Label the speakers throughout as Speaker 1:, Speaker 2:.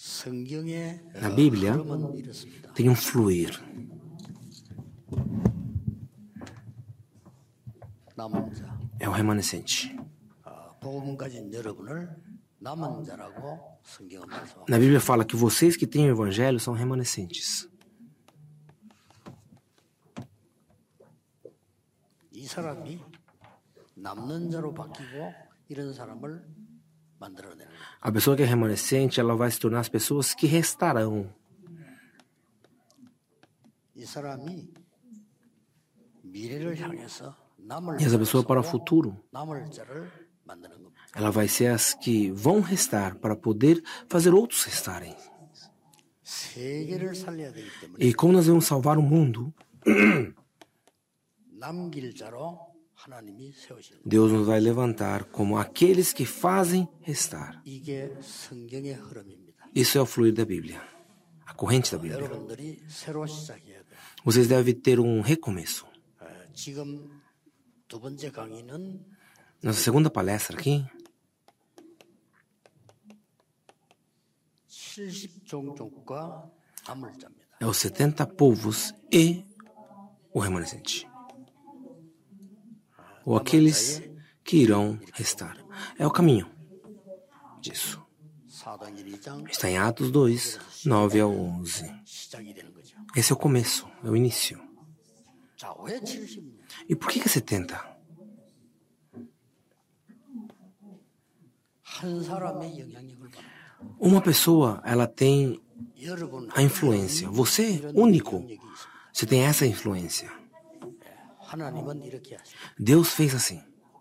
Speaker 1: Na Bíblia, tem um fluir. É o remanescente. Na Bíblia fala que vocês que têm o Evangelho são remanescentes. A pessoa que é remanescente, ela vai se tornar as pessoas que restarão. E essa pessoa para o futuro, ela vai ser as que vão restar para poder fazer outros restarem. E como nós vamos salvar o mundo, Deus nos vai levantar como aqueles que fazem restar. Isso é o fluir da Bíblia, a corrente da Bíblia. Vocês devem ter um recomeço. Nossa segunda palestra aqui é os 70 povos e o remanescente. Ou aqueles que irão restar. É o caminho disso. Está em Atos 2, 9 ao 11. Esse é o começo, é o início. E por que é 70? Uma pessoa, ela tem a influência. Você, único, você tem essa influência. Deus fez assim.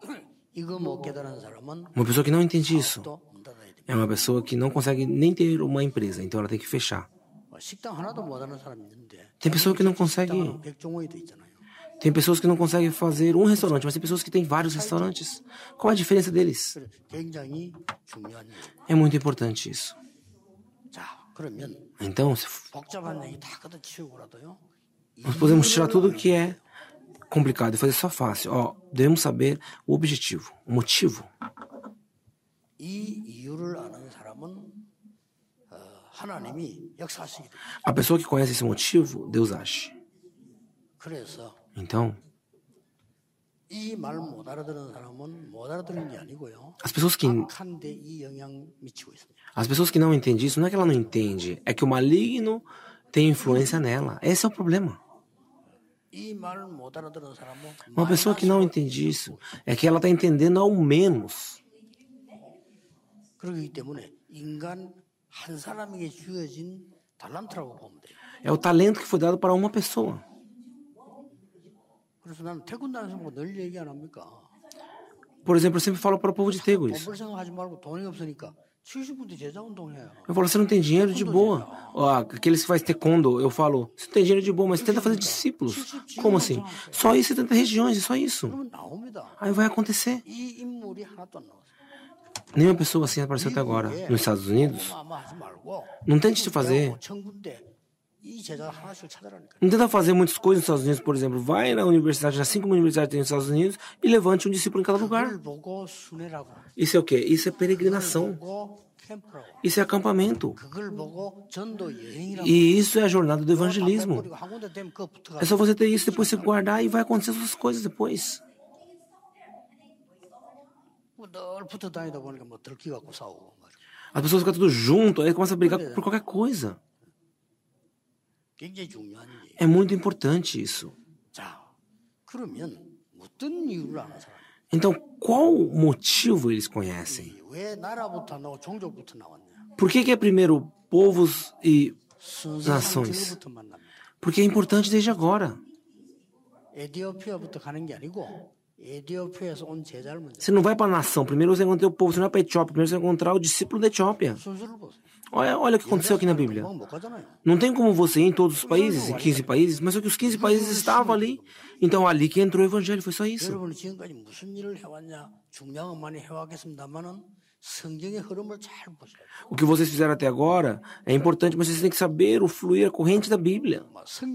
Speaker 1: Uma pessoa que não entende isso é uma pessoa que não consegue nem ter uma empresa, então ela tem que fechar. Tem pessoa que não consegue. Tem pessoas que não conseguem fazer um restaurante, mas tem pessoas que têm vários restaurantes. Qual a diferença deles? É muito importante isso. Então, nós podemos tirar tudo que é complicado e fazer só fácil. Devemos saber o objetivo, o motivo. A pessoa que conhece esse motivo, Deus age. Então, as pessoas que não entendem isso, não é que ela não entende, é que o maligno tem influência nela. Esse é o problema. Uma pessoa que não entende isso é que ela está entendendo ao menos. É o talento que foi dado para uma pessoa. Por exemplo, eu sempre falo para o povo de Daegu isso. Eu falo, você não tem dinheiro, de boa. Aqueles que fazem taekwondo, eu falo, você não tem dinheiro, de boa, mas tenta fazer discípulos. Como assim? Só isso, 70 regiões, é só isso. Aí vai acontecer. Nenhuma pessoa assim apareceu até agora nos Estados Unidos. Não tente fazer. Não tenta fazer muitas coisas nos Estados Unidos, por exemplo. Vai na universidade, já 5 universidades tem nos Estados Unidos, e levante um discípulo em cada lugar. Isso é o quê? Isso é peregrinação. Isso é acampamento. E isso é a jornada do evangelismo. É só você ter isso, depois você guardar e vai acontecer outras coisas depois. As pessoas ficam tudo junto, aí começam a brigar por qualquer coisa. É muito importante isso. Então, qual motivo eles conhecem? Por que é primeiro povos e nações? Porque é importante desde agora. Você não vai para a nação, primeiro você encontra o povo, você não vai para a Etiópia, primeiro você vai encontrar o discípulo da Etiópia. Olha o que aconteceu aqui na Bíblia. Não tem como você ir em todos os países, em 15 países, mas só que os 15 países estavam ali. Então ali que entrou o evangelho, foi só isso. O que vocês fizeram até agora é importante, mas vocês têm que saber o fluir, a corrente da Bíblia.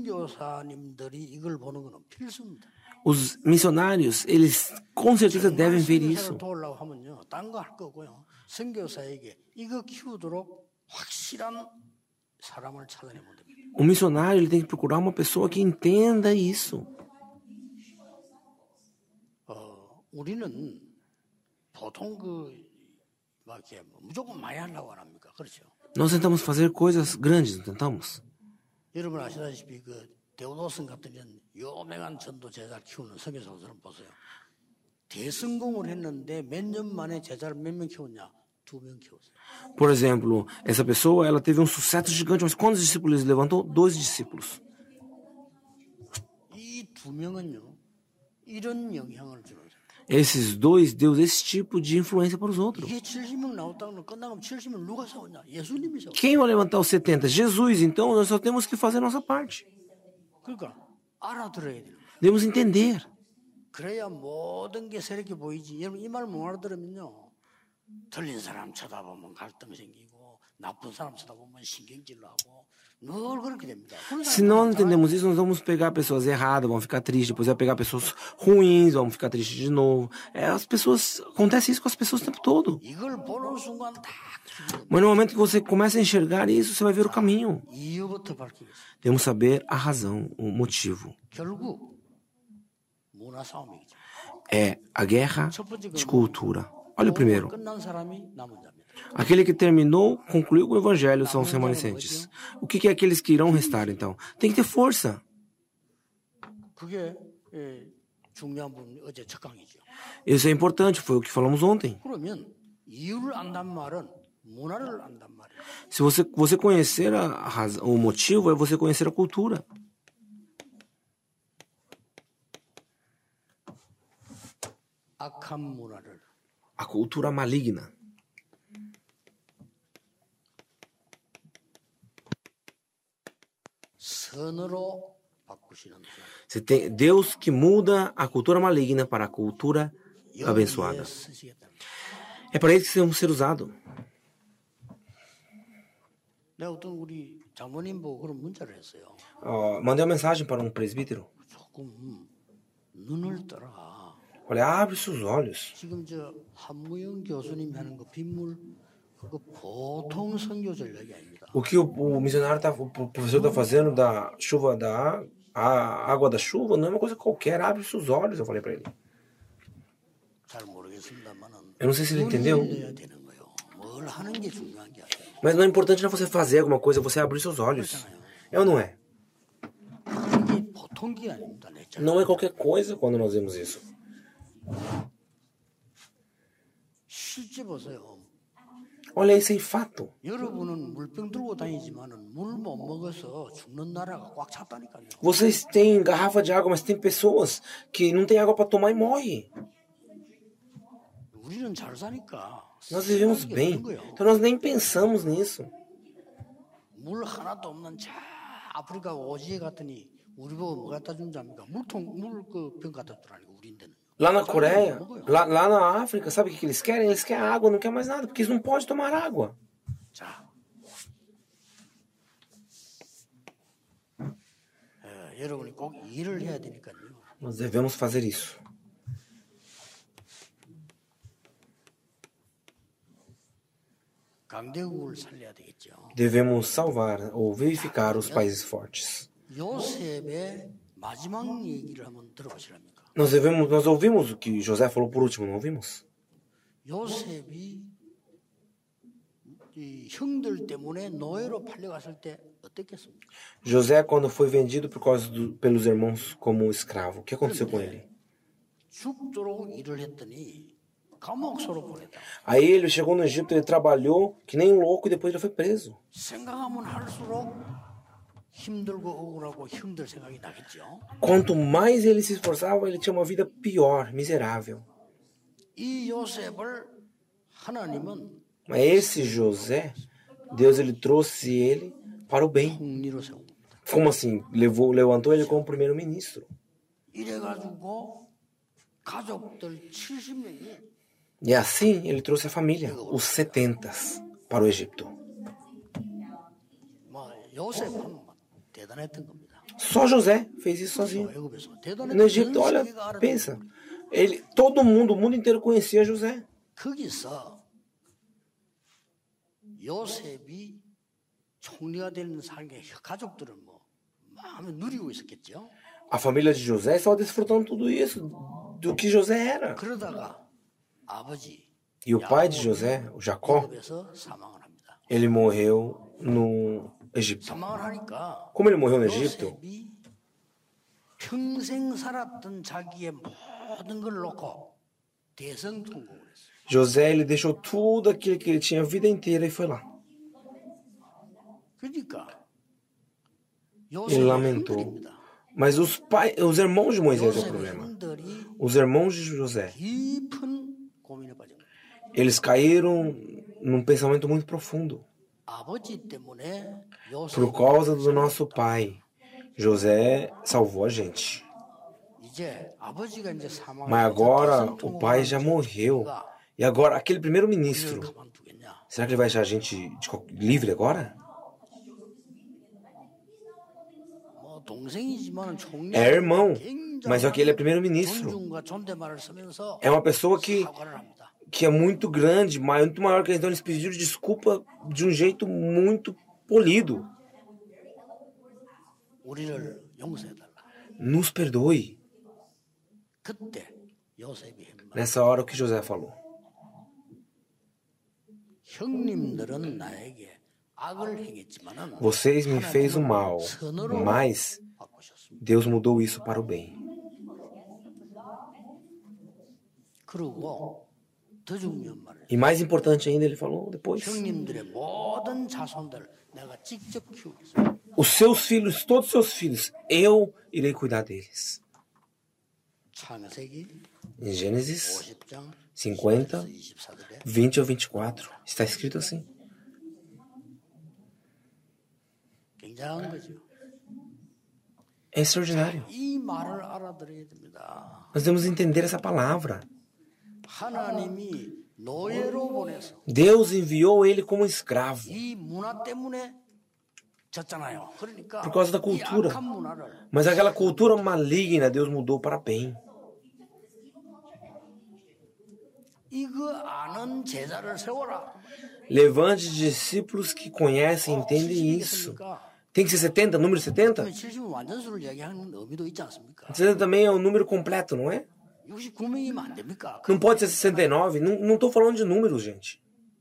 Speaker 1: Os missionários, eles com certeza devem ver isso. O missionário ele tem que procurar uma pessoa que entenda isso. Nós tentamos fazer coisas grandes, não tentamos?
Speaker 2: 여러분 아시다시피 그 데오도슨 같은 이런 유명한 전도 제자를 키우는 선교사들은 보세요. 대성공을 했는데 몇 년 만에 제자를 몇 명 키웠냐? 2명 키웠어요.
Speaker 1: Por exemplo, essa pessoa ela teve um sucesso gigante, mas quantos discípulos ele levantou? 2 discípulos.
Speaker 2: 이 2명은요 이런 영향을 주는.
Speaker 1: Esses 2 deu esse tipo de influência para os outros.
Speaker 2: 이게 70명 나왔다면 끝나면 70명 누가 세웠냐? 예수님이 세웠어요.
Speaker 1: Quem vai levantar os 70? Jesus. Então nós só temos que fazer a nossa parte.
Speaker 2: 그러니까 알아들어야 돼요.
Speaker 1: Devemos entender.
Speaker 2: 그래야 모든 게 새롭게 보이지. 여러분 이 말 못 알아들으면요. 틀린 사람 쳐다보면 갈등 생기고 나쁜 사람 쳐다보면 신경질로 하고 늘 그렇게 됩니다.
Speaker 1: Se não entendemos isso, nós vamos pegar pessoas erradas, vamos ficar tristes, depois vai pegar pessoas ruins, vamos ficar tristes de novo. As pessoas, acontece isso com as pessoas o tempo todo.
Speaker 2: 이걸 보는 순간 다
Speaker 1: Mas no momento que você começa a enxergar isso, você vai ver o caminho.
Speaker 2: 이유부터 밝히겠습니다.
Speaker 1: Devemos saber a razão, o motivo.
Speaker 2: 결국 문화 싸움이죠.
Speaker 1: É a guerra de cultura. Olha o primeiro.
Speaker 2: 끝난 사람이 남은 자입니다.
Speaker 1: Aquele que terminou, concluiu com o evangelho são os remanescentes. O que é aqueles que irão restar, então? Tem que ter força.
Speaker 2: 그게 중요한 부분 어제 첫 강의죠.
Speaker 1: Isso é importante, foi o que falamos ontem.
Speaker 2: 그러면 이유를 안단 말은 문화를 안단 말이에요.
Speaker 1: Se você conhecer o motivo, é você conhecer a cultura.
Speaker 2: 악한 문화를
Speaker 1: A cultura maligna.
Speaker 2: 선으로 바꾸시는
Speaker 1: Você tem Deus que muda a cultura maligna para a cultura abençoada. É para isso que vamos ser usados.
Speaker 2: 내가 어떤 우리 장모님 보고 그런 문자를 했어요.
Speaker 1: Mandei uma mensagem para um presbítero.
Speaker 2: 조금 눈을 떠라.
Speaker 1: Olha, abre seus olhos.
Speaker 2: 지금 저 한무영 교수님이 하는 그 빗물 그거 보통 선교 전략이 아닙니다.
Speaker 1: O que o missionário o professor está fazendo da chuva a água da chuva não é uma coisa qualquer. Abre seus olhos, eu falei para ele.
Speaker 2: 잘 모르겠습니다만은.
Speaker 1: Eu não sei se ele entendeu.
Speaker 2: 되는 거예요. 뭘 하는 게 중요한 게 아니에요.
Speaker 1: Mas não é importante não você fazer alguma coisa, você abrir seus olhos. É ou não é?
Speaker 2: 이게 보통 게 아닙니다.
Speaker 1: Não é qualquer coisa quando nós vemos isso.
Speaker 2: 실제 보세요.
Speaker 1: Olha, isso é fato.
Speaker 2: 여러분은 물병 들고 다니지만은 물 못 먹어서 죽는 나라가 꽉 찼다니까요.
Speaker 1: Vocês têm garrafa de água, mas tem pessoas que não têm água para tomar e morrem.
Speaker 2: 우리는 잘 사니까.
Speaker 1: Nós vivemos bem. Então nós nem pensamos nisso.
Speaker 2: 물 하나도 없는 자 아프리카 오지에 갔더니 우리 보고 뭐 갖다 준 잡니까? 물병 갖다 주라니까 우리인데는.
Speaker 1: Lá na Coreia, lá na África, sabe o que eles querem? Eles querem água, não querem mais nada, porque eles não podem tomar água.
Speaker 2: 자, 여러분이 꼭 일을 해야 되니까요.
Speaker 1: Nós devemos fazer isso.
Speaker 2: 강대국을 살려야 되겠죠.
Speaker 1: Devemos salvar ou vivificar os países fortes.
Speaker 2: 요셉의 마지막 얘기를 한번 들어보시랍니까?
Speaker 1: Nós ouvimos o que José falou por último, não ouvimos?
Speaker 2: 요셉이 이 형들 때문에 노예로 팔려갔을 때 어땠겠습니까?
Speaker 1: José, quando foi vendido pelos irmãos como escravo, o que aconteceu com ele?
Speaker 2: 죽도록 일을 했더니 감옥소로 보냈다.
Speaker 1: Aí ele chegou no Egito, ele trabalhou que nem um louco e depois ele foi preso.
Speaker 2: 생각하면 할수록 힘들고 억울하고 형들 생각이 나겠죠.
Speaker 1: Quanto mais ele se esforçava, ele tinha uma vida pior, miserável.
Speaker 2: 이 요셉을 하나님은
Speaker 1: Mas esse José, Deus ele trouxe ele para o bem.
Speaker 2: 총리로 세웁니다.
Speaker 1: Como assim? Levantou ele como primeiro-ministro.
Speaker 2: 이래가지고 가족들 70명이
Speaker 1: E assim ele trouxe a família, os 70 para o Egito.
Speaker 2: 뭐 요셉은 대단했던 겁니다.
Speaker 1: Só José fez isso sozinho.
Speaker 2: 애굽에서
Speaker 1: No
Speaker 2: 대단했던
Speaker 1: Egito, olha, pensa. Todo mundo, o mundo inteiro conhecia José.
Speaker 2: 거기서 요셉이 총리가 되는 상계 가족들은 뭐 마음에 누리고 있었겠죠.
Speaker 1: A família de José estava desfrutando tudo isso, do que José era.
Speaker 2: 그러다가 아버지
Speaker 1: E o pai de José, o Jacó,
Speaker 2: 애굽에서 사망을 합니다.
Speaker 1: ele morreu no Egito.
Speaker 2: 사망을 하니까
Speaker 1: Como ele morreu no Egito,
Speaker 2: 요셉이 평생 살았던 자기의 모든 걸 놓고 대성통곡을 했어요.
Speaker 1: José ele deixou tudo aquilo que ele tinha a vida inteira e foi lá.
Speaker 2: 그러니까
Speaker 1: Ele
Speaker 2: 요셉의
Speaker 1: lamentou.
Speaker 2: 형들입니다.
Speaker 1: Mas os irmãos de Moisés é o
Speaker 2: 요셉의
Speaker 1: problema.
Speaker 2: 형들이
Speaker 1: Os irmãos de José,
Speaker 2: 깊은 고민에 빠진 거예요.
Speaker 1: eles caíram num pensamento muito profundo.
Speaker 2: 아버지 때문에
Speaker 1: Por causa do nosso pai, José salvou a gente.
Speaker 2: 이제 아버지가 이제 사망을
Speaker 1: Mas agora o pai já morreu. E agora, aquele primeiro-ministro,
Speaker 2: 가만두겠냐?
Speaker 1: será que ele vai deixar a gente livre agora?
Speaker 2: 뭐 동생이지만 총리
Speaker 1: É irmão, mas só que ele é primeiro-ministro.
Speaker 2: 존중과 존댓말을 쓰면서
Speaker 1: É uma pessoa
Speaker 2: 사과를 합니다.
Speaker 1: que é muito grande, muito maior que eles. Então eles pediram desculpa de um jeito muito polido.
Speaker 2: 우리를 용서해달라.
Speaker 1: Nos perdoe.
Speaker 2: 그때 요셉이 한 말.
Speaker 1: Nessa hora o que José falou.
Speaker 2: 형님들은 나에게 악을 행했지만은
Speaker 1: Vocês me fez o mal, mas
Speaker 2: 바꾸셨습니다.
Speaker 1: Deus mudou isso para o bem.
Speaker 2: 그리고 더 중요한 말을
Speaker 1: E mais importante ainda, ele falou depois.
Speaker 2: 형님들의 모든 자손들 내가 직접 키우겠습니다.
Speaker 1: Os seus filhos, todos os seus filhos, eu irei cuidar deles.
Speaker 2: 창세기
Speaker 1: Em Gênesis
Speaker 2: 50장
Speaker 1: 50,
Speaker 2: 24절에
Speaker 1: 20 ao 24, está escrito assim.
Speaker 2: 굉장한 거죠.
Speaker 1: É extraordinário.
Speaker 2: 이 말을 알아들어야 됩니다.
Speaker 1: Nós devemos entender essa palavra.
Speaker 2: 하나님이 노예로 보내서
Speaker 1: Deus enviou ele como escravo.
Speaker 2: 이 문화 때문에 졌잖아요. 그러니까
Speaker 1: Por causa da
Speaker 2: 이
Speaker 1: cultura.
Speaker 2: 악한 문화를
Speaker 1: Mas aquela cultura maligna, Deus mudou para bem.
Speaker 2: 이거 아는 제자를 세워라.
Speaker 1: Levante discípulos que conhecem e entendem isso. Tem que ser 70, número 70?
Speaker 2: 70은 완전수를 얘기하는 의미도 있지 않습니까?
Speaker 1: 70 também é um número completo, não é?
Speaker 2: 69명이면 안 됩니까?
Speaker 1: Não pode ser 69. Não estou falando de números, gente.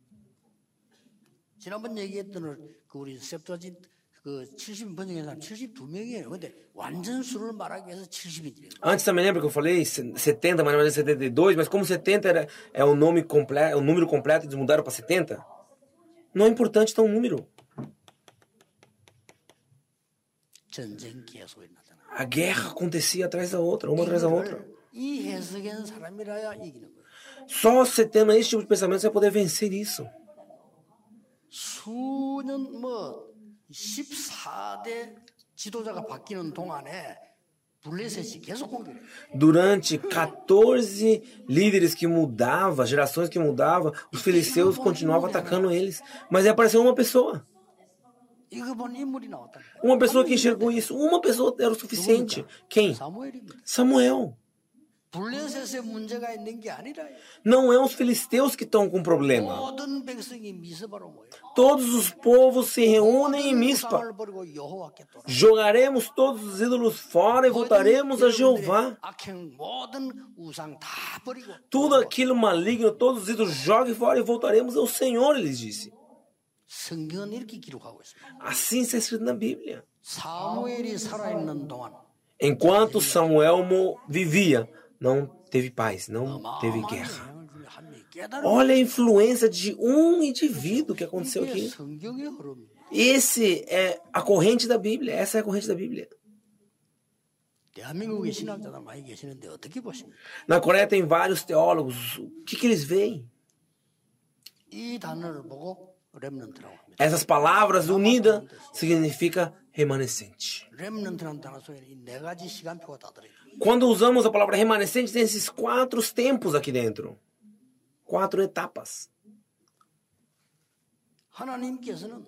Speaker 2: 지난번 얘기했던 그 우리 셉터진 그 70 번역에서 72명이에요. 근데 완전수를 말하기 위해서 70이 돼요.
Speaker 1: Antes também lembra que eu falei 70, mas na verdade é 72, mas como 70 é um nome completo, um número completo, eles mudaram para 70. Não é importante ter um número.
Speaker 2: 전쟁 계속 일어나잖아.
Speaker 1: A guerra acontecia atrás da outra, uma atrás da outra.
Speaker 2: 이 해석한 사람이라야 이기는 거예요.
Speaker 1: Só você tendo esse tipo de pensamento você vai poder vencer isso.
Speaker 2: 수년 14대 지도자가 바뀌는 동안에 블레셋이 계속 공격해요.
Speaker 1: Durante 14 líderes que mudavam, gerações que mudavam, os filisteus continuavam atacando eles. Mas aí apareceu uma pessoa.
Speaker 2: 이거 본 인물이 나왔다.
Speaker 1: Uma pessoa que enxergou isso. Uma pessoa era o suficiente. Quem?
Speaker 2: 사무엘입니다.
Speaker 1: Samuel.
Speaker 2: 블레셋에 문제가 있는 게 아니라
Speaker 1: Não é os filisteus que estão com problema.
Speaker 2: 모든 백성이 미스바로 모여.
Speaker 1: Todos os povos se reúnem em
Speaker 2: 모든
Speaker 1: Mispa.
Speaker 2: 우상을 버리고 여호와께 돌아.
Speaker 1: Jogaremos todos os ídolos fora e voltaremos a Jeová.
Speaker 2: 악행 모든 우상 다 버리고.
Speaker 1: Tudo aquilo maligno, todos os ídolos, jogue fora e voltaremos ao Senhor, ele disse.
Speaker 2: 성경은 이렇게 기록하고 있습니다.
Speaker 1: Assim está escrito na Bíblia.
Speaker 2: 사무엘이 살아있는 동안
Speaker 1: Enquanto Samuel vivia, não teve paz, não teve guerra.
Speaker 2: 영향을 주는 한 명이 깨달은
Speaker 1: Olha a influência de um indivíduo que aconteceu
Speaker 2: 이게
Speaker 1: aqui.
Speaker 2: 성경의 흐름입니다.
Speaker 1: Esse é a corrente da Bíblia. Essa é a corrente da Bíblia.
Speaker 2: 대한민국에 신학자들 많이 계시는데 어떻게 보십니까?
Speaker 1: Na Coreia tem vários teólogos. O que eles veem?
Speaker 2: 이 단어를 보고 렘넌트라고 합니다.
Speaker 1: Essas palavras unidas significa remanescente.
Speaker 2: 렘넌트라는 단어 속에 이 네 가지 시간표가 다 들어있습니다.
Speaker 1: Quando usamos a palavra remanescente, tem esses 4 tempos aqui dentro. 4 etapas.
Speaker 2: 하나님께서는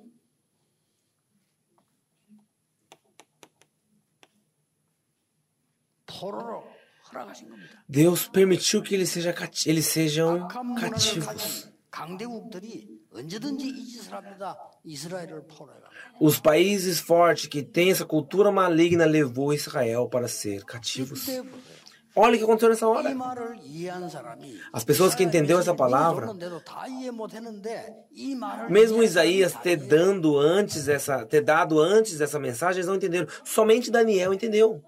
Speaker 2: 포로로 허락하신 겁니다.
Speaker 1: Deus permitiu que eles sejam
Speaker 2: 악한 문화를
Speaker 1: cativos.
Speaker 2: 가진 강대국들이 언제든지 이 짓을 합니다. 이스라엘을 포로해가.
Speaker 1: Os países fortes que têm essa cultura maligna levou Israel para ser cativos. Olha o que aconteceu nessa hora. As pessoas que entenderam essa palavra, mesmo Isaías ter dado antes essa mensagem, eles não entenderam. Somente Daniel entendeu.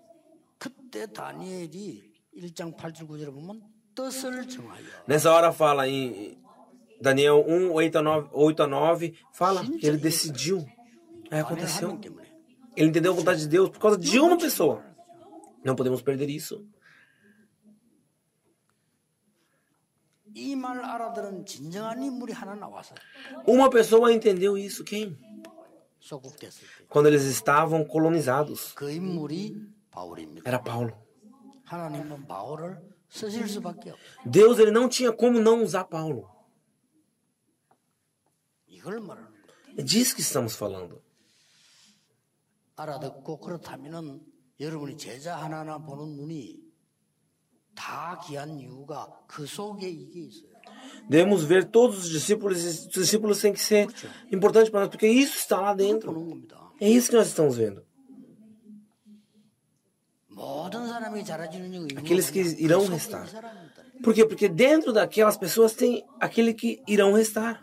Speaker 1: Nessa hora fala em Daniel 1, 8 a 9, fala que ele decidiu. Aí aconteceu. Ele entendeu a vontade de Deus por causa de uma pessoa. Não podemos perder isso. Uma pessoa entendeu isso. Quem? Quando eles estavam colonizados. Era Paulo. Deus, ele não tinha como não usar Paulo. É disso que estamos falando.
Speaker 2: 알아듣고 그렇다면은 여러분이 제자 하나하나 보는 눈이 다 귀한 이유가 그 속에 이게 있어요.
Speaker 1: Devemos ver todos os discípulos têm que ser importantes para nós, porque isso está lá dentro. É isso que nós estamos vendo. Aqueles que irão restar. Por quê? Porque dentro daquelas pessoas tem aquele que irão restar.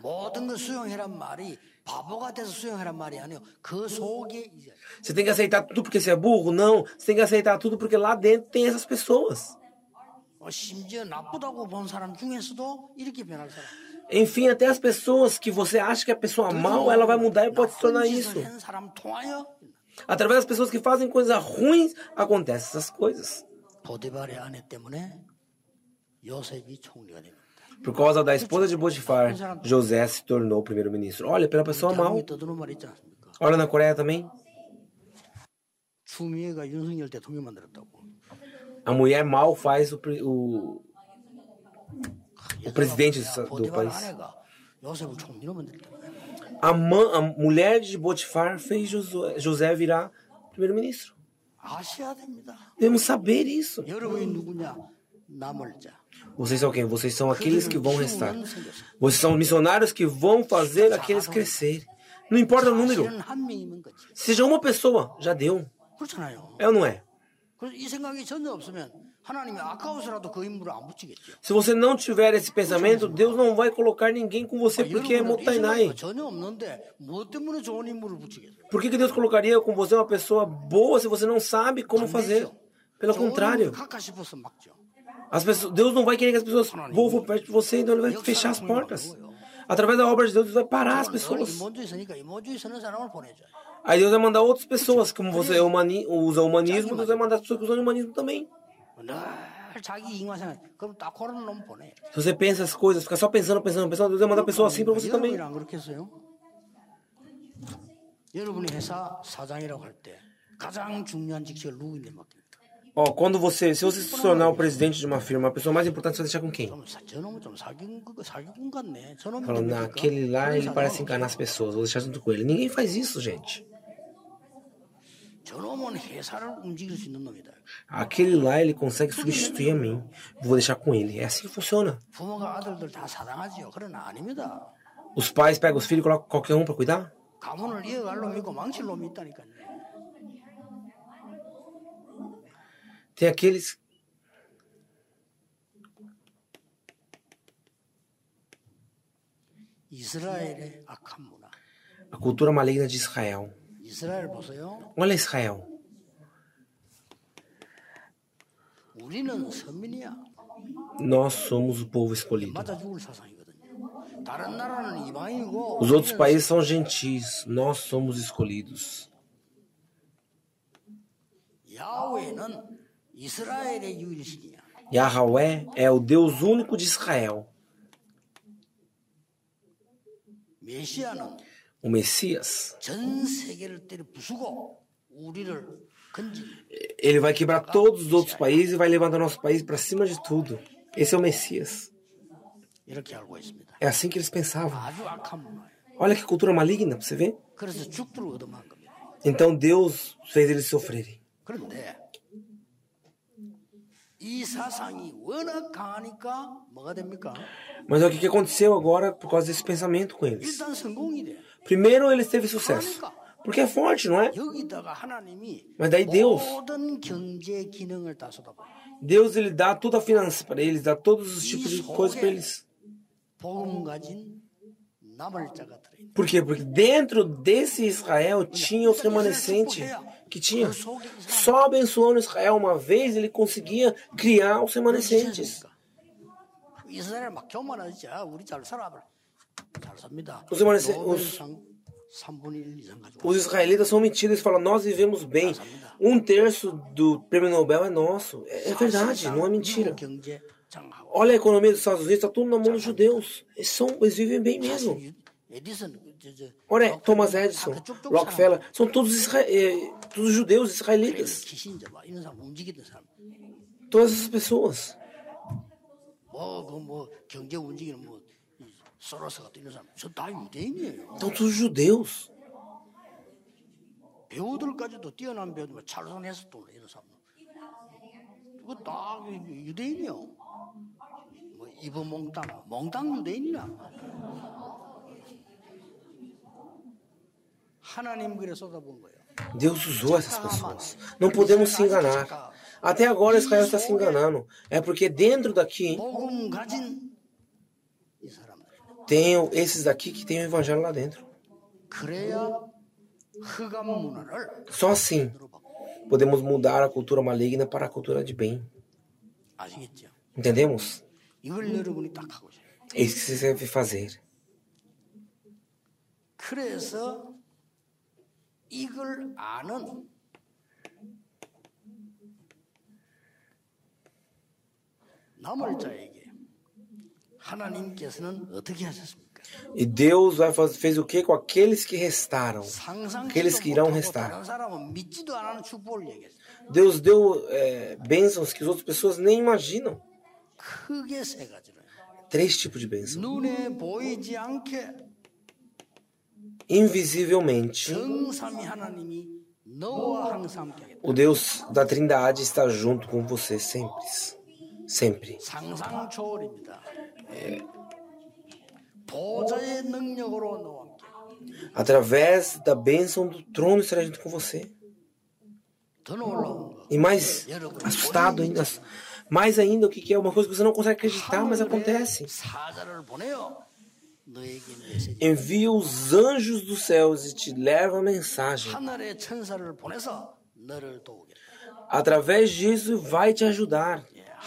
Speaker 1: Você tem que aceitar tudo porque você é burro? Não. Você tem que aceitar tudo porque lá dentro tem essas pessoas. Enfim, até as pessoas que você acha que é pessoa mal, ela vai mudar e pode se tornar isso. Através das pessoas que fazem coisas ruins, acontecem essas coisas. Por causa da esposa de Potifar, José se tornou primeiro-ministro. Olha, pela pessoa mal. Olha na Coreia também. A mulher mal faz o presidente do país. A mulher de Potifar fez José virar primeiro-ministro. Devemos saber isso. Vocês são quem? Vocês são aqueles que vão restar. Vocês são missionários que vão fazer aqueles crescer. Não importa o número. Seja uma pessoa, já deu. É ou não é? Se você não tiver esse pensamento, Deus não vai colocar ninguém com você porque é motainai. Por que Deus colocaria com você uma pessoa boa se você não sabe como fazer? Pelo contrário. Deus não vai querer que as pessoas voem perto de você, então Ele vai fechar as portas. Através da obra de Deus, Deus vai parar as pessoas. Aí Deus vai mandar outras pessoas, como você usa o humanismo, Deus vai mandar as pessoas que usam o humanismo também. Se você pensa as coisas, fica só pensando, Deus vai mandar pessoas assim para você também. Quando se você se tornar o presidente de uma firma, a pessoa mais importante você vai deixar com quem? Falando, aquele lá, ele parece enganar as pessoas, vou deixar junto com ele. Ninguém faz isso, gente. Aquele lá, ele consegue substituir a mim. Vou deixar com ele. É assim que funciona. Os pais pegam os filhos e colocam qualquer um para cuidar? Tem aqueles... A cultura maligna de Israel. Olha Israel. Nós somos o povo escolhido. Os outros países são gentis. Nós somos escolhidos. Yahweh é o Deus único de Israel. O Messias, ele vai quebrar todos os outros países e vai levantar nosso país para cima de tudo. Esse é o Messias. É assim que eles pensavam. Olha que cultura maligna, você vê? Então Deus fez eles sofrerem.
Speaker 2: 이 사상이 워낙 강하니까 뭐가 됩니까?
Speaker 1: Mas olha o que aconteceu agora por causa desse pensamento com eles.
Speaker 2: 일단 성공이 돼.
Speaker 1: Primeiro, eles teve sucesso. Porque é forte, não é?
Speaker 2: 여기다가 하나님이
Speaker 1: Mas daí Deus,
Speaker 2: 모든 경제 기능을 다 쏟아부어.
Speaker 1: Deus ele dá toda a finança para eles, dá todos os tipos de coisas para eles.
Speaker 2: 복음 가진 남을 자가 들어있는.
Speaker 1: Por quê? Porque dentro desse Israel tinha os remanescentes que tinha. Só abençoando Israel uma vez ele conseguia criar os remanescentes.
Speaker 2: 이스라엘 막 교만하지. 우리 잘 살아. 잘 삽니다.
Speaker 1: Os israelitas são mentidos, eles falam, nós vivemos bem. 1/3 do prêmio Nobel é nosso. É verdade, não é mentira. Olha a economia dos Estados Unidos, está tudo na mão dos judeus. Eles vivem bem mesmo. Olha, Thomas Edison, Rockefeller, são todos judeus israelitas. Todas essas pessoas. São todos judeus.
Speaker 2: 배우들까지도 뛰어난 배우들, 찰스 헤스턴 이런 사람. 그거 다 유대인이요. 뭐 이브 몽땅 유대인이야. 하나님 그래 쏟아본 거예요.
Speaker 1: Deus usou essas pessoas. Não podemos se enganar. Até agora Israel está se enganando. É porque dentro daqui tem esses daqui que tem o evangelho lá dentro. Só assim podemos mudar a cultura maligna para a cultura de bem. Entendemos? É isso que você deve fazer.
Speaker 2: 그래서 이걸 아는 남을 자에게 하나님께서는 어떻게 하셨습니까?
Speaker 1: E Deus fez o que com aqueles que restaram? Aqueles que irão restar. Deus deu bênçãos que as outras pessoas nem imaginam. 3 tipos de bênçãos. Invisivelmente, o Deus da Trindade está junto com você sempre. Sempre. Através da bênção do trono estará junto com você. E mais assustado ainda, mais ainda, o que é uma coisa que você não consegue acreditar, mas acontece. Envia os anjos dos céus e te leva a mensagem. Através disso vai te ajudar.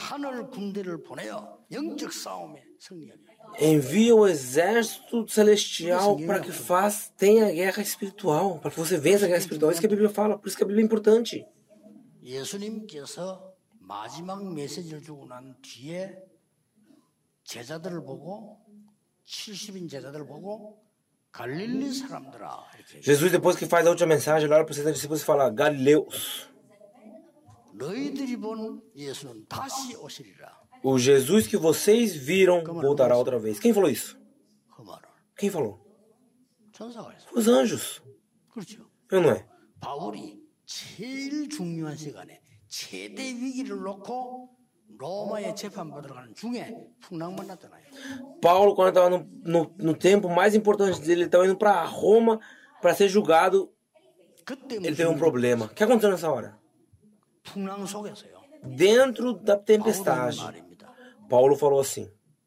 Speaker 1: Envia o exército celestial para que tenha a guerra espiritual, para que você vença a guerra espiritual. Isso que a Bíblia fala, por isso que a Bíblia é importante.
Speaker 2: 예수님께서 마지막 메시지를 주고 난 뒤에 제자들을 보고 70인 제자들을 보고 갈릴리 사람들아.
Speaker 1: Jesus, depois que faz a última mensagem, ele olha para os 70 discípulos e fala: Galileus.
Speaker 2: 너희들이 본 예수는 다시 오시리라.
Speaker 1: O Jesus que vocês viram voltará outra vez. Quem falou isso? Quem falou? Os anjos. Eu não é?
Speaker 2: 바울이 제일 중요한 시간에 최대 위기를 놓고 로마에 재판받으러 가는 중에 풍랑 만났잖아요.
Speaker 1: Paulo, quando estava no tempo mais importante dele, ele estava indo para Roma para ser julgado. Ele teve um problema. O que aconteceu nessa hora?
Speaker 2: 풍랑 속에서요.
Speaker 1: Dentro da tempestade, Paulo falou assim: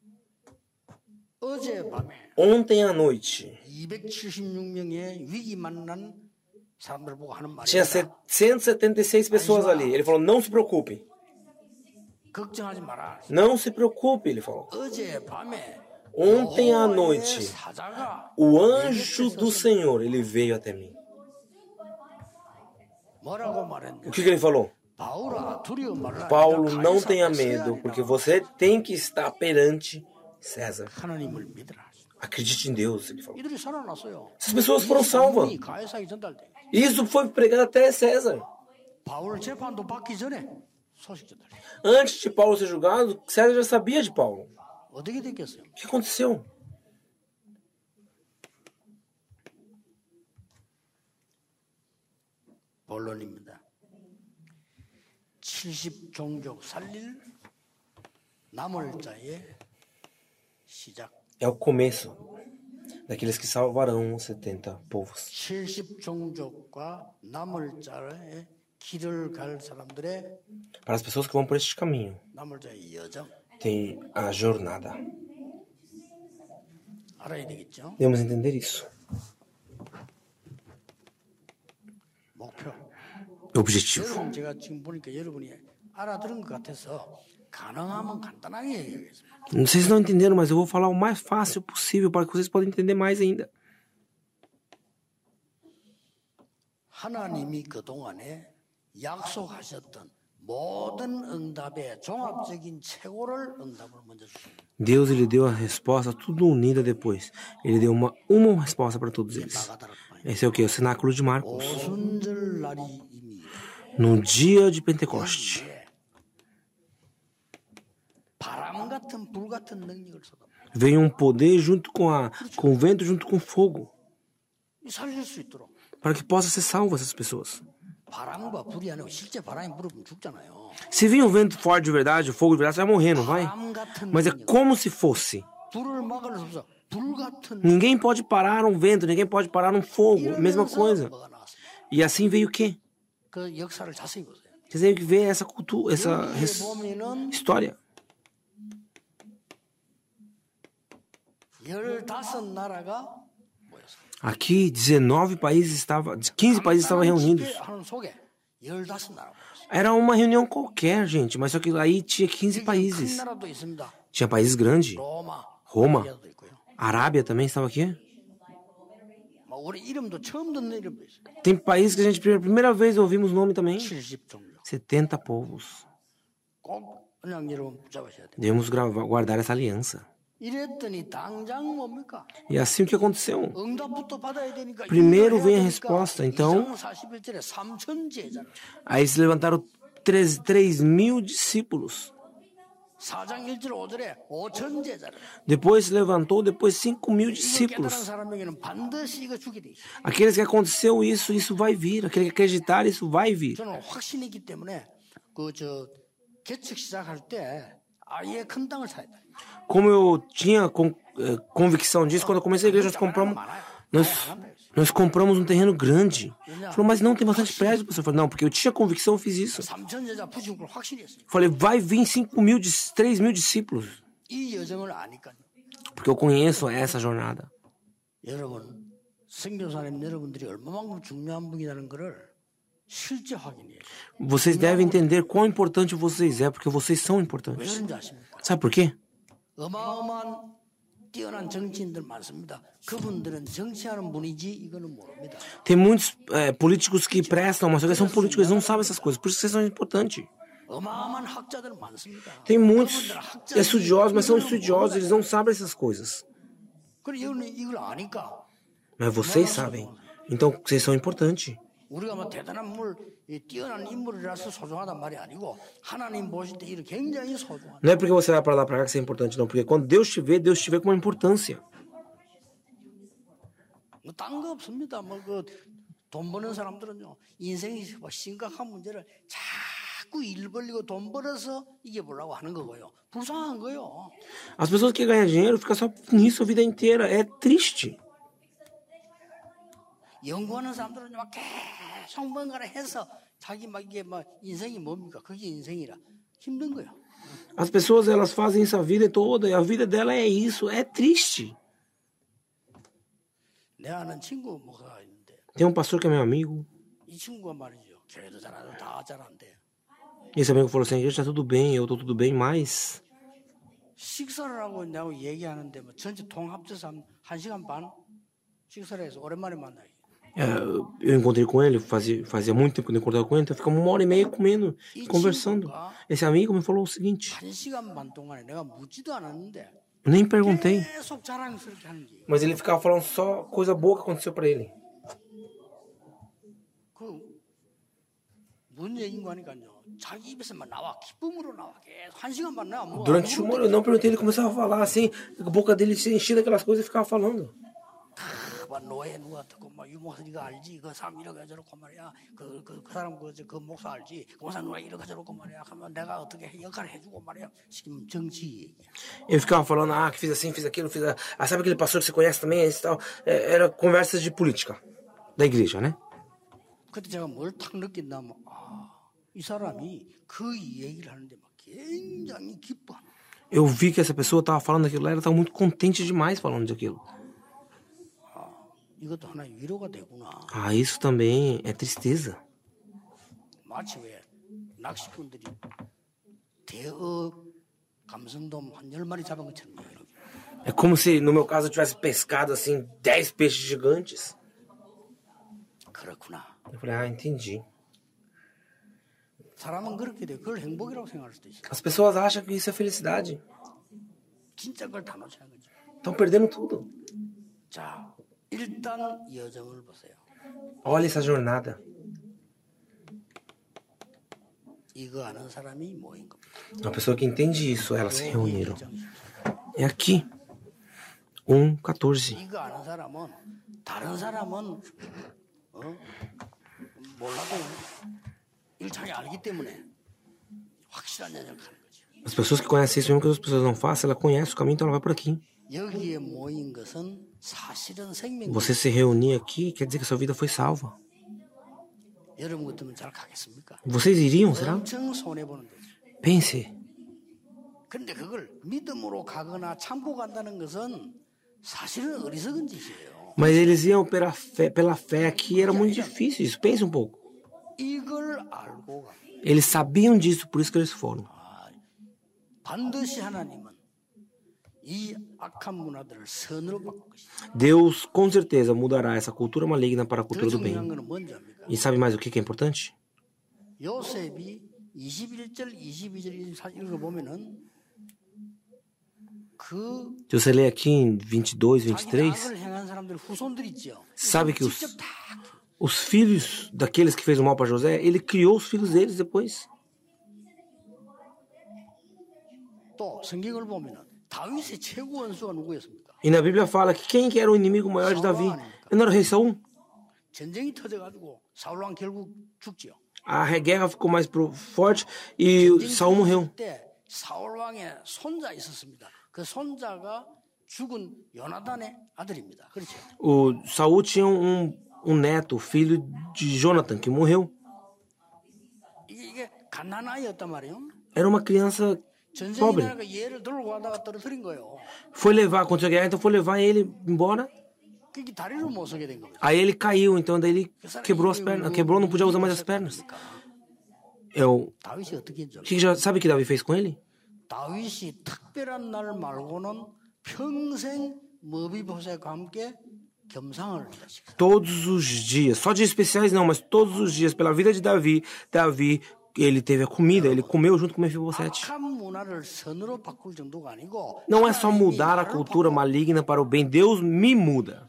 Speaker 1: ontem à noite,
Speaker 2: 276명의 위기 만난 사람들 보고 하는 말이
Speaker 1: tinha 176 pessoas ali. Ele falou: não se preocupe.
Speaker 2: 걱정하지 마라.
Speaker 1: Não se preocupe, ele falou. Ontem à noite, o anjo do Senhor, ele veio até mim. O que ele falou? Paulo, não tenha medo, porque você tem que estar perante César. Acredite em Deus, ele falou. Essas pessoas foram salvas. Isso foi pregado até César. Antes de Paulo ser julgado, César já sabia de Paulo. O que aconteceu?
Speaker 2: 70 종족 살릴 남을 자의 시작.
Speaker 1: É o começo daqueles que salvarão os 70 povos.
Speaker 2: 70 종족과 남을 자의 길을 갈 사람들의
Speaker 1: Para as pessoas que vão por este caminho,
Speaker 2: 남을 자의 여정.
Speaker 1: tem a jornada.
Speaker 2: 알아야 되겠죠?
Speaker 1: Devemos entender isso.
Speaker 2: 목표.
Speaker 1: Objetivo.
Speaker 2: 여러분 제가 지금 보니까 여러분이 알아들은 것 같아서 가능하면 간단하게 얘기하겠습니다.
Speaker 1: Vocês não entenderam, mas eu vou falar o mais fácil possível para que vocês possam entender mais ainda.
Speaker 2: 하나님이 그동안에 약속하셨던 모든 응답의 종합적인 최고를 응답을 먼저 주십니다.
Speaker 1: Deus ele deu a resposta tudo unida depois. Ele deu uma resposta para todos eles. Esse é o que? O cenáculo de Marcos.
Speaker 2: 오순절 날이 이미
Speaker 1: No dia de Pentecoste.
Speaker 2: 바람 같은 불 같은 능력을 쏟아.
Speaker 1: Veio poder junto com o vento, junto com o fogo.
Speaker 2: 살릴 수 있도록.
Speaker 1: Para que possa ser salvo essas pessoas.
Speaker 2: 바람과 불이 아니고 실제 바람이 불으면 죽잖아요.
Speaker 1: Se vir um vento forte de verdade, o fogo de verdade, você vai morrer, não vai? Mas é como se fosse.
Speaker 2: 불을 막을 수 없어. 불 같은.
Speaker 1: Ninguém pode parar um vento, ninguém pode parar um fogo. Mesma coisa. E assim veio o quê?
Speaker 2: 그 역사를 자세히 보세요.
Speaker 1: Vocês têm que ver essa cultura, essa história.
Speaker 2: 15나라가 모였어요.
Speaker 1: Aqui 19 países estavam, 15 países estavam reunidos. Era uma reunião qualquer, gente, mas só que aí tinha 15 países. Tinha países grandes. Roma, Arábia também estava aqui. Tem países que a gente pela primeira vez ouvimos o nome também. 70 povos. Devemos guardar essa aliança. E assim o que aconteceu? Primeiro vem a resposta, então aí se levantaram 3.000 discípulos. Depois se levantou, depois 5.000 discípulos. Aqueles que aconteceu isso vai vir. Aqueles que acreditar, isso vai vir. Como eu tinha convicção disso, quando eu comecei a igreja, nós compramos um terreno grande. Falou, mas não tem bastante prédio. Eu falei, não, porque eu tinha convicção, eu fiz isso. Falei, vai vir 3.000 discípulos. Porque eu conheço essa jornada. Vocês devem entender quão importante vocês é, porque vocês são importantes. Sabe por quê? Tem muitos políticos que prestam, mas são políticos, eles não sabem essas coisas, por isso vocês são importantes. Tem muitos estudiosos, mas são estudiosos, eles não sabem essas coisas. Mas vocês sabem, então vocês são importantes. Não é porque você vai para lá para cá que você é importante, não. Porque quando Deus te vê com uma importância. As pessoas que ganham dinheiro ficam só nisso a vida inteira. É triste.
Speaker 2: 연구하는 사람들은 막 계속 뭔가를 해서 자기 막 이게 막 인생이 뭡니까? 그게 인생이라 힘든 거야.
Speaker 1: As pessoas elas fazem isso a vida toda e a vida dela é isso, é triste.
Speaker 2: 내 아는 친구 목사가 있는데.
Speaker 1: Tem um pastor que é meu amigo.
Speaker 2: 이 친구가 말이죠. 교회도 잘하고 다 잘한대.
Speaker 1: Esse amigo falou assim, está tudo bem, eu estou tudo bem, mas
Speaker 2: 식사를 하고 내가 얘기하는데 뭐 전체 통합해서 1시간 반 식사를 해서 오랜만에 만나요.
Speaker 1: Eu encontrei com ele, fazia muito tempo que eu não encontrava com ele, então ficamos 1h30 comendo, conversando. Esse amigo me falou o seguinte, eu nem perguntei, mas ele ficava falando só coisa boa que aconteceu para ele. Durante eu não perguntei, ele começava a falar assim, a boca dele se enchia daquelas coisas e ficava falando.
Speaker 2: 뭐 노예 누가 듣고 뭐 유목사 네가 알지? 그 사람 이렇게 저렇고 말이야. 그 사람 그 목사 알지? 그 목사 누가 이렇게 저렇고 말이야. 하면 내가 어떻게 역할을 해주고 말이야. 지금 정치 얘기야.
Speaker 1: Eu ficava falando, que fiz assim, fiz aquilo, sabe aquele pastor que você conhece também? Esse tal. Era conversas de política da igreja, né?
Speaker 2: 그때 제가 뭘 탁 느낀다면 이 사람이 그 얘기를 하는데 막 굉장히 기뻐하는.
Speaker 1: Eu vi que essa pessoa estava falando aquilo lá, ela estava muito contente demais falando daquilo.
Speaker 2: 이것도 하나의 위로가 되구나.
Speaker 1: Isso também é tristeza.
Speaker 2: 마치 왜 낚시꾼들이 대어 감성돔 한 10마리 잡은 것처럼.
Speaker 1: É como se, no meu caso, eu tivesse pescado assim 10 peixes gigantes.
Speaker 2: 그렇구나.
Speaker 1: Eu falei, entendi.
Speaker 2: 사람은 그렇게 돼. 그걸 행복이라고 생각할 수도 있어.
Speaker 1: As pessoas acham que isso é felicidade.
Speaker 2: 진짜 그걸 다 놓치는 거지.
Speaker 1: Estão perdendo tudo.
Speaker 2: 자, 일단 여정을 보세요.
Speaker 1: Olha essa jornada.
Speaker 2: 이거 아는 사람이 모인 겁니다.
Speaker 1: Uma pessoa que entende isso, elas se reuniram. É aqui. 1:14.
Speaker 2: 이거 아는 사람은 다른 사람은 몰라도 일차례 알기 때문에 확실한 여정을 가는 거죠.
Speaker 1: As pessoas que conhecem isso, mesmo que as pessoas não façam, ela conhece o caminho, então ela vai por aqui.
Speaker 2: 여기에 모인 것은 사실은 생명.
Speaker 1: Você se reunir aqui quer dizer que a sua vida foi salva.
Speaker 2: 여러분 같으면 잘 가겠습니까?
Speaker 1: Vocês iriam, será?
Speaker 2: 엄청 손해 보는 데죠.
Speaker 1: Pense.
Speaker 2: 그런데 그걸 믿음으로 가거나 참고 간다는 것은 사실은 어리석은 짓이에요.
Speaker 1: Mas eles iam pela fé aqui, era muito difícil isso. Pense um pouco.
Speaker 2: 이걸 알고 가.
Speaker 1: Eles sabiam disso, por isso que eles foram.
Speaker 2: 반드시 하나님은 이 악한 문화들을 선으로 바꿀 것이다.
Speaker 1: Deus com certeza mudará essa cultura maligna para a cultura
Speaker 2: 더
Speaker 1: do bem.
Speaker 2: 중요한 것은 뭔지 압니까?
Speaker 1: E sabe mais o que é importante?
Speaker 2: 요셉이 21절, 22절 읽어보면은
Speaker 1: Se você ler aqui em 22, 23,
Speaker 2: 악을 행한 사람들 후손들 있죠.
Speaker 1: sabe que
Speaker 2: 직접 다
Speaker 1: os filhos daqueles que fez o mal para José, ele criou os filhos deles depois.
Speaker 2: 또 성경을 보면은 다윗의 최고 원수가 누구였습니까?
Speaker 1: E na Bíblia fala que quem que era o inimigo maior de Davi? Não era o rei Saul?
Speaker 2: 전쟁이 터져가지고 사울 왕 결국 죽지요.
Speaker 1: A guerra ficou mais forte e Saul morreu.
Speaker 2: 때 사울 왕의 손자 있었습니다. 그 손자가 죽은 요나단의 아들입니다. 그렇죠?
Speaker 1: O Saul tinha um neto, filho de Jonathan, que morreu.
Speaker 2: 이게 갓난아이였단 말이에요.
Speaker 1: Era uma criança pobre.
Speaker 2: 전쟁이니까 얘를 들고 가다가 떨어뜨린 거예요.
Speaker 1: Foi levar, aconteceu a guerra, então foi levar ele embora.
Speaker 2: 그게 다리를 못 서게 된 겁니다.
Speaker 1: Aí ele caiu, então daí ele quebrou as pernas, quebrou, não podia usar mais as pernas.
Speaker 2: 다윗이 어떻게 했죠?
Speaker 1: Sabe o que Davi fez com ele?
Speaker 2: 다윗이 특별한 날 말고는 평생 머비보셋과 함께 겸상을 했다.
Speaker 1: Todos os dias, só dias especiais não, mas todos os dias, pela vida de Davi, ele teve a comida, ele comeu junto com Mefibosete. Não é só mudar a cultura maligna para o bem, Deus me muda.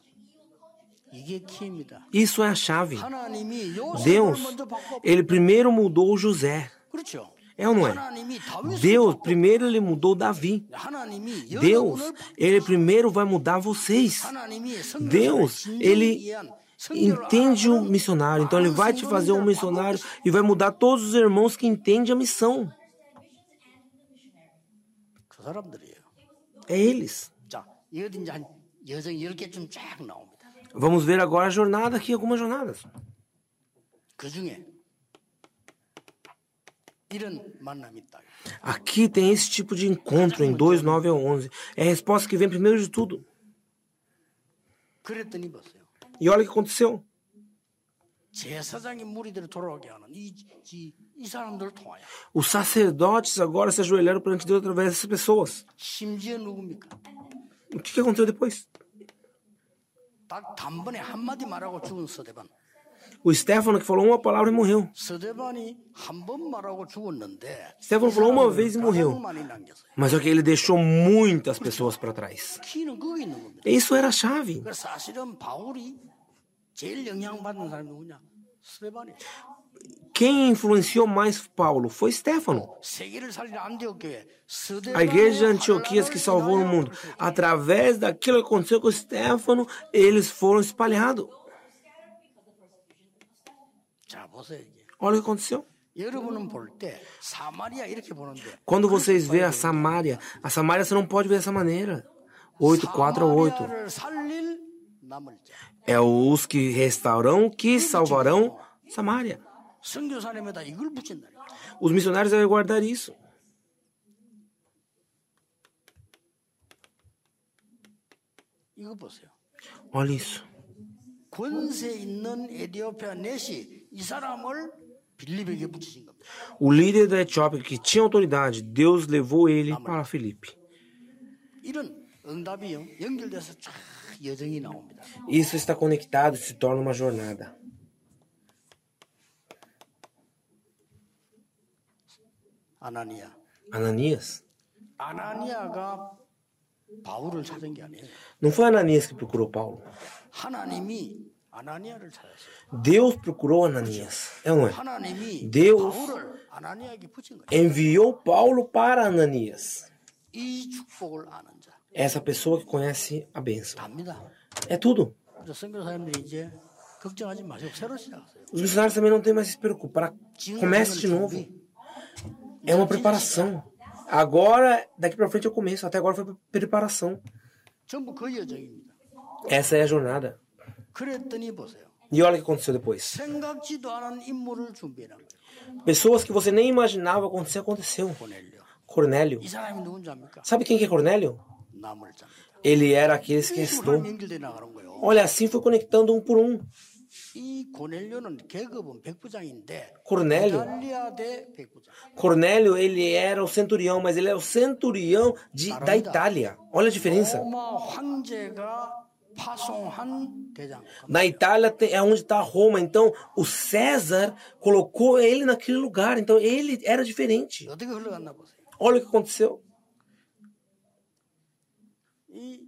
Speaker 1: Isso é a chave. Deus, ele primeiro mudou José. É ou não é? Deus, primeiro ele mudou Davi. Deus, ele primeiro vai mudar vocês. Deus, ele entende o missionário, então ele vai te fazer um missionário e vai mudar todos os irmãos que entendem a missão. É eles. Vamos ver agora a jornada aqui, algumas jornadas. Aqui tem esse tipo de encontro em 2:9 a 11. É a resposta que vem primeiro de tudo. E olha o que aconteceu. Os sacerdotes agora se ajoelharam perante Deus através dessas pessoas. O que aconteceu depois? O Stefano que falou uma palavra e morreu. Stefano falou uma vez e morreu. Mas só que ele deixou muitas pessoas para trás. Isso era a chave. quem influenciou mais Paulo foi Stefano.
Speaker 2: 세계를 살린 안디옥 교회.
Speaker 1: A igreja de Antioquias que salvou o mundo. Através daquilo que aconteceu com Stefano, eles foram espalhados.
Speaker 2: 자, 보세요.
Speaker 1: Olha o que aconteceu.
Speaker 2: 여러분은 볼 때 사마리아 이렇게 보는데
Speaker 1: Quando vocês veem a Samaria você não pode ver dessa maneira. 8:4-8.
Speaker 2: 사마리아를 살릴 남을 자.
Speaker 1: É os que restaurarão, que salvarão Samaria.
Speaker 2: 선교사님에다 이걸 붙인다.
Speaker 1: Os missionários devem guardar isso.
Speaker 2: 이거 보세요.
Speaker 1: Olha isso.
Speaker 2: 권세 있는 에티오피아 넷이 이 사람을 빌립에게 붙이신 겁니다.
Speaker 1: O líder da Etiópia que tinha autoridade, Deus levou ele para Filipe.
Speaker 2: 이런 응답이 연결돼서 쫙 여정이 나옵니다.
Speaker 1: Isso está conectado e se torna uma jornada. Ananias?
Speaker 2: 아나니아가 바울을 찾은 게 아니에요.
Speaker 1: Não foi Ananias que procurou Paulo.
Speaker 2: 하나님이 아나니아를 찾았어요.
Speaker 1: Deus procurou Ananias. É ou não é?
Speaker 2: 하나님이
Speaker 1: Deus
Speaker 2: 바울을 아나니아에게 붙인 거예요.
Speaker 1: enviou Paulo para Ananias.
Speaker 2: 이 축복을 아는 자.
Speaker 1: Essa pessoa que conhece a bênção.
Speaker 2: 답니다.
Speaker 1: É tudo.
Speaker 2: 선교사님들이 이제 걱정하지 마시고 새로 시작하세요.
Speaker 1: Os missionários também não têm mais que se preocupar. Comece de novo. É uma preparação. Agora, daqui para frente é o começo. Até agora foi preparação.
Speaker 2: 전부 그 여정입니다.
Speaker 1: Essa é a jornada.
Speaker 2: 그랬더니 보세요.
Speaker 1: E olha o que aconteceu depois.
Speaker 2: 생각지도 않은 인물을 준비해낸 거예요.
Speaker 1: Pessoas que você nem imaginava acontecer, aconteceu. Cornélio.
Speaker 2: 이 사람이 누군지 압니까?
Speaker 1: Sabe quem que é Cornélio?
Speaker 2: 남을 잡니다.
Speaker 1: Ele era aqueles que restou.
Speaker 2: 연결돼 나가는 거예요.
Speaker 1: Olha, assim foi conectando um por um.
Speaker 2: 이 고넬료는 계급은 백부장인데
Speaker 1: Cornélio,
Speaker 2: 이탈리아 대 백부장.
Speaker 1: Cornélio, ele era o centurião, mas ele é o centurião da Itália. Olha a diferença.
Speaker 2: 로마 황제가 파송한 대장.
Speaker 1: Na Itália é onde está Roma, então o César colocou ele naquele lugar, então ele era diferente.
Speaker 2: 어떻게 흘러갔나 보세요.
Speaker 1: Olha o que aconteceu.
Speaker 2: 이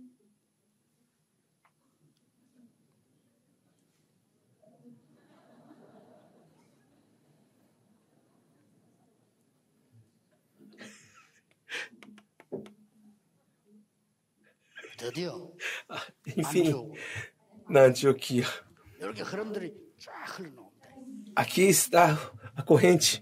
Speaker 2: 드디어
Speaker 1: Enfim, na Antioquia.
Speaker 2: 이렇게 흐름들이 쫙 흘러나옵니다.
Speaker 1: Aqui está a corrente.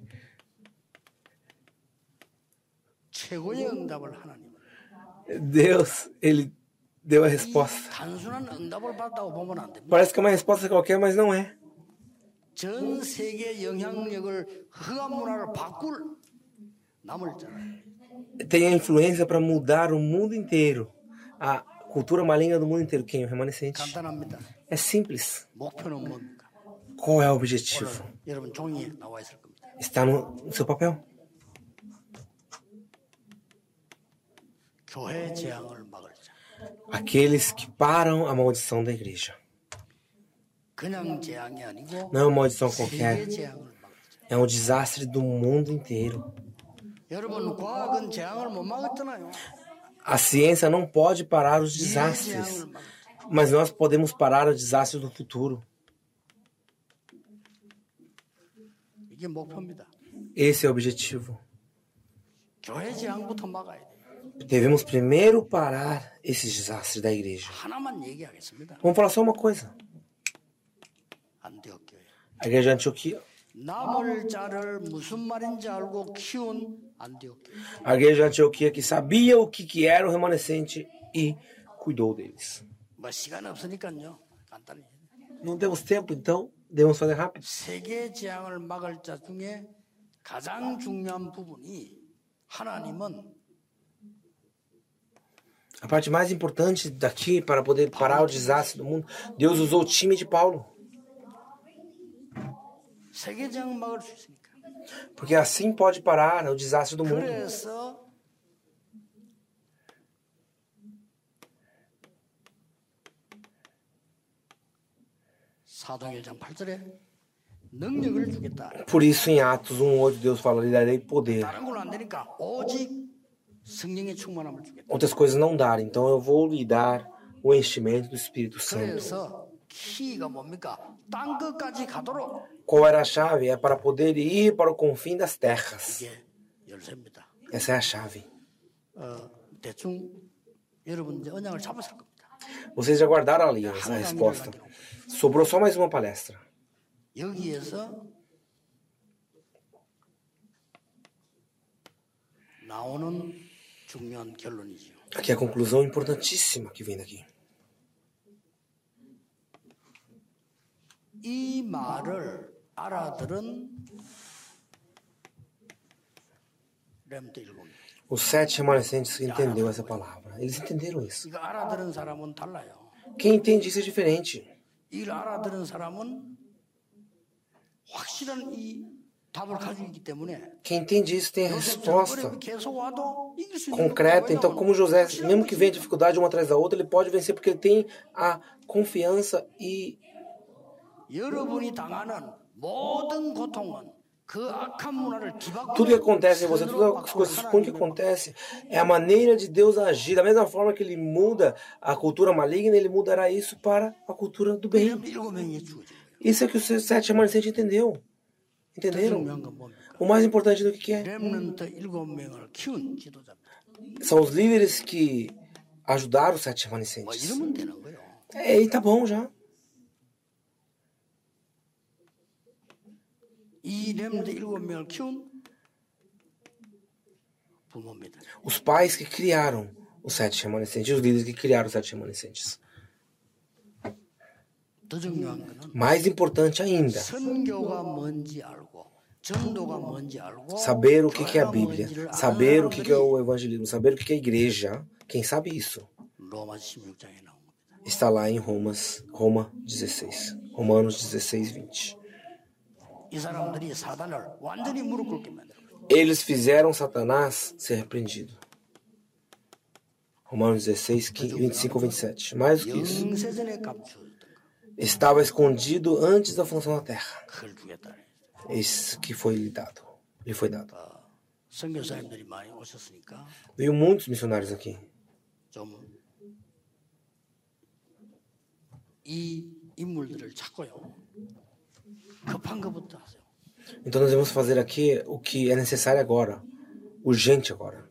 Speaker 2: 최고의 응답을 하나님.
Speaker 1: Deus, ele deu a resposta.
Speaker 2: 단순한 응답을 받았다고 보면 안 됩니다.
Speaker 1: Parece que é uma resposta qualquer, mas não é.
Speaker 2: 전 세계 영향력을 흑암 문화를 바꿀 남을 자라.
Speaker 1: Tem a influência para mudar o mundo inteiro. A cultura maligna do mundo inteiro. Quem? O remanescente.
Speaker 2: 간단합니다.
Speaker 1: É simples.
Speaker 2: 목표는 뭡니까?
Speaker 1: Qual é o objetivo?
Speaker 2: 여러분 종이에 나와 있을 겁니다.
Speaker 1: Está no seu papel.
Speaker 2: 교회 재앙을 막을 자.
Speaker 1: Aqueles que param a maldição da igreja.
Speaker 2: 그냥 재앙이 아니고
Speaker 1: Não é uma maldição qualquer.
Speaker 2: 세계 재앙을 막을 자.
Speaker 1: É um desastre do mundo inteiro.
Speaker 2: 여러분 과학은 재앙을 못 막았잖아요.
Speaker 1: A ciência não pode parar os desastres. Mas nós podemos parar o desastre do futuro.
Speaker 2: 이게 목표입니다.
Speaker 1: Esse é o objetivo.
Speaker 2: 교회 재앙부터 막아야 돼요.
Speaker 1: Devemos primeiro parar esses desastres da igreja.
Speaker 2: 하나만 얘기하겠습니다.
Speaker 1: Vamos falar só uma coisa.
Speaker 2: 안디옥 교회.
Speaker 1: A igreja de Antioquia.
Speaker 2: 남을 자를 무슨 말인지 알고 키운 안디옥 교회.
Speaker 1: A igreja de Antioquia que sabia o que era o remanescente e cuidou deles.
Speaker 2: 뭐 시간 없으니까요. 간단히.
Speaker 1: Não temos tempo, então devemos fazer rápido.
Speaker 2: 세계 재앙을 막을 자 중에 가장 중요한 부분이 하나님은
Speaker 1: A parte mais importante daqui para poder parar o desastre do mundo, Deus usou o time de Paulo.
Speaker 2: 세계 재앙을 막을 수 있으니까.
Speaker 1: Porque assim pode parar o desastre do mundo.
Speaker 2: 그래서 사도행전 1장 8절에 능력을 주겠다.
Speaker 1: Por isso em Atos 1:8 Deus fala, lhe darei poder.
Speaker 2: 다른 건 안 되니까 오직 성령의 충만함을 주겠다.
Speaker 1: Outras coisas não darem, então eu vou lhe dar o enchimento do Espírito Santo.
Speaker 2: 그래서 키가 뭡니까? 땅 끝까지 가도록.
Speaker 1: Qual era a chave? É para poder ir para o confim das terras.
Speaker 2: 이게 열쇠입니다.
Speaker 1: Essa é a chave.
Speaker 2: 대충 여러분 이제 언약을 잡았을 겁니다.
Speaker 1: Vocês já guardaram ali essa resposta. Sobrou só mais uma palestra.
Speaker 2: 여기에서 나오는 중요한 결론이죠.
Speaker 1: Aqui é a conclusão importantíssima que vem daqui.
Speaker 2: 이 말을 알아들은 렘트 일곱.
Speaker 1: Os 7 remanescentes entenderam essa palavra. Eles entenderam isso.
Speaker 2: 이거 알아들은 사람은 달라요.
Speaker 1: Quem entende isso é diferente.
Speaker 2: 이걸 알아들은 사람은 확실한 이 답을 가지고 있기 때문에
Speaker 1: Quem entende isso tem a resposta
Speaker 2: 계속 와도 이길 수 있는
Speaker 1: concreta. Então, como José, mesmo que venha dificuldade uma atrás da outra, ele pode vencer porque ele tem a confiança e
Speaker 2: 여러분이 당하는 모든 고통은 그 악한 문화를 뒤바꾸는
Speaker 1: tudo que acontece em você, todas as coisas ruins que acontecem, é a maneira de Deus agir. Da mesma forma que Ele muda a cultura maligna, Ele mudará isso para a cultura do bem. Isso é que os 7 remanescentes entenderam. O mais importante do que é? São os líderes que ajudaram os 7 remanescentes. E tá bom já. Os pais que criaram os 7 remanescentes, os líderes que criaram os 7 remanescentes. Mais importante ainda, saber o que é a Bíblia, saber o que é o evangelismo, saber o que é a igreja. Quem sabe isso? Está lá em Roma 16, Romanos 16, 20. Eles fizeram Satanás ser repreendido. Romanos 16, 25 a 27. Mais do que isso. Estava escondido antes da fundação da terra. Esse que foi lhe dado. Lhe foi dado. Veio muitos missionários aqui. Então nós vamos fazer aqui o que é necessário agora, urgente agora.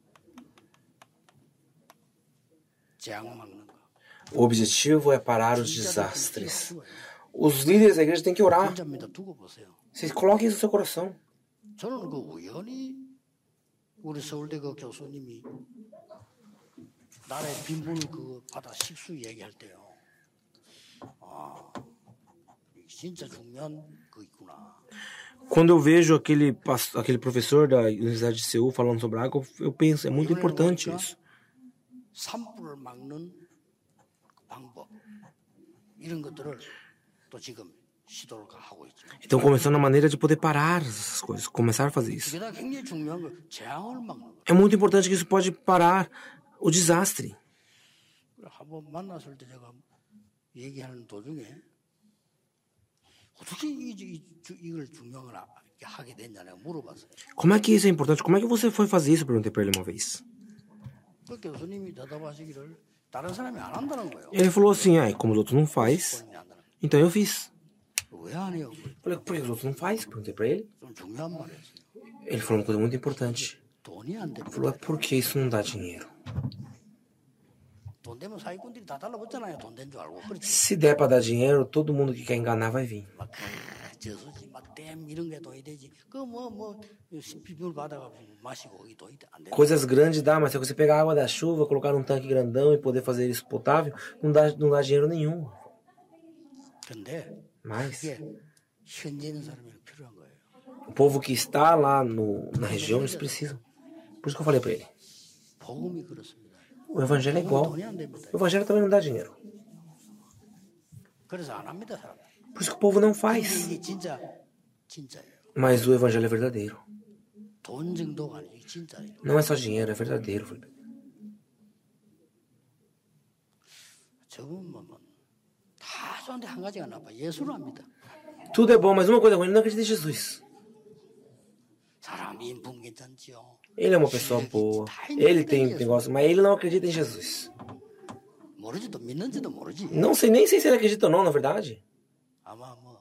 Speaker 1: O objetivo é parar os desastres. Os líderes da igreja têm que orar. Vocês coloquem isso no seu coração. Quando eu vejo aquele professor da Universidade de Seul falando sobre água, eu penso, é muito importante isso. Então, começando a maneira de poder parar essas coisas, começar a fazer isso. É muito importante que isso pode parar o desastre. Como é que isso é importante? Como é que você foi fazer isso? Eu perguntei para ele uma vez. Ele falou assim, como os outros não faz, então eu fiz. Eu falei, por que os outros não faz? Perguntei para ele. Ele falou uma coisa muito importante. Ele falou, por que isso não dá dinheiro? Se der para dar dinheiro, todo mundo que quer enganar vai vir. Coisas grandes dá, mas se você pegar a água da chuva, colocar num tanque grandão e poder fazer isso potável, não dá dinheiro nenhum. Mas o povo que está lá na região, eles precisam. Por isso que eu falei para ele. O evangelho é igual. O evangelho também não dá dinheiro. Por isso que o povo não faz. Mas o evangelho é verdadeiro. Não é só dinheiro, é verdadeiro. Tudo é bom, mas uma coisa ruim, não acredita em Jesus. Ele é uma pessoa boa, ele tem negócio, mas ele não acredita em Jesus.
Speaker 2: 모르지도 믿는지도 모르지.
Speaker 1: Não sei nem se ele acredita ou não, na verdade.
Speaker 2: 아마 뭐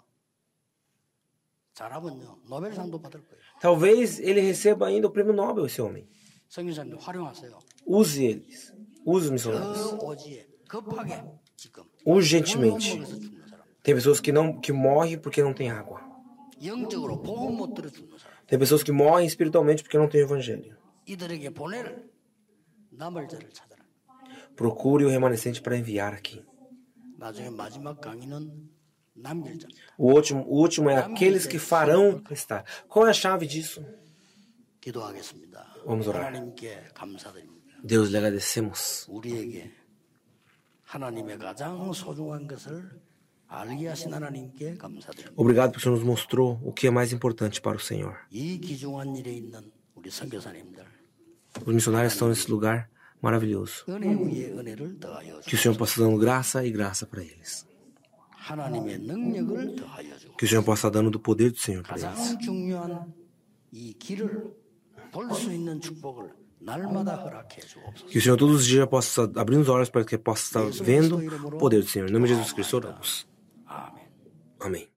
Speaker 2: 잘하면요 노벨상도 받을 거예요.
Speaker 1: Talvez ele receba ainda o prêmio Nobel, esse homem.
Speaker 2: 선교사님들 활용하세요.
Speaker 1: Use eles. Use os missionários.
Speaker 2: 그 오지에 급하게 지금
Speaker 1: Urgentemente.
Speaker 2: 먹어서 죽는 사람.
Speaker 1: Tem pessoas que morrem porque não tem água.
Speaker 2: 영적으로 복음 못 들어 죽는 사람.
Speaker 1: Tem pessoas que morrem espiritualmente porque não tem o evangelho.
Speaker 2: 이들에게 보낼 남을 자를 찾아라.
Speaker 1: Procure o remanescente para enviar aqui.
Speaker 2: 나중에 마지막 강의는 남길 자입니다.
Speaker 1: O último é aqueles que farão restar. Qual é a chave disso?
Speaker 2: 기도하겠습니다.
Speaker 1: Vamos orar.
Speaker 2: 하나님께 감사드립니다.
Speaker 1: Deus, lhe agradecemos.
Speaker 2: 우리에게 하나님의 가장 소중한 것을 알게 하신 하나님께 감사드립니다.
Speaker 1: Obrigado porque o Senhor nos mostrou o que é mais importante para o Senhor.
Speaker 2: 이 귀중한 일에 있는 우리 선교사님들
Speaker 1: Os missionários estão nesse lugar maravilhoso.
Speaker 2: 은혜 위에 은혜를 더하여
Speaker 1: Que o
Speaker 2: 주시고
Speaker 1: Senhor possa dando graça e graça para eles.
Speaker 2: 하나님의 능력을 더하여 주고
Speaker 1: Que o Senhor possa dando do poder do Senhor para eles.
Speaker 2: 가장 중요한 이 길을 볼 수 있는 축복을 날마다 허락해 주옵소서.
Speaker 1: Que o Senhor todos os dias possa abrir os olhos para que possa estar vendo o poder do Senhor. Em nome de Jesus Cristo oramos.
Speaker 2: 아멘.
Speaker 1: Amém.